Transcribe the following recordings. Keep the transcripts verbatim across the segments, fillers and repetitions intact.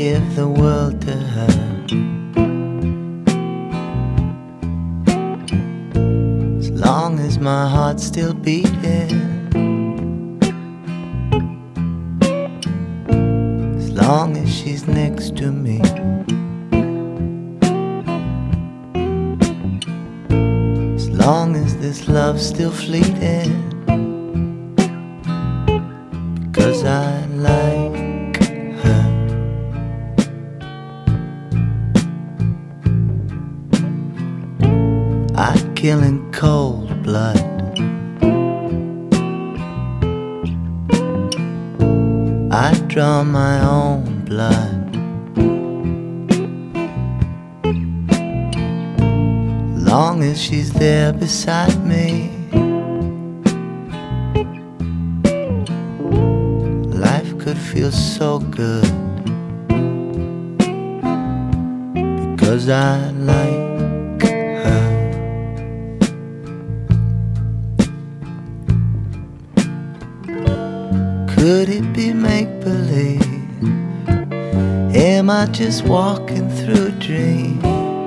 give the world to her. As long as my heart's still beating, as long as she's next to me, as long as this love's still fleeting, because I like her. I'd kill in cold blood, I'd draw my own blood. Long as she's there beside me, life could feel so good, because I like her. Could it be make-believe? Am I just walking through a dream?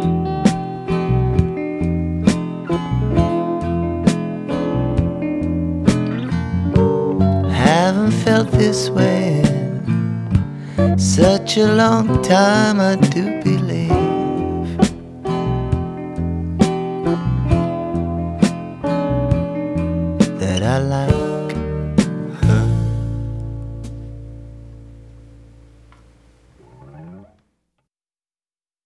Haven't felt this way in such a long time, I do believe that I like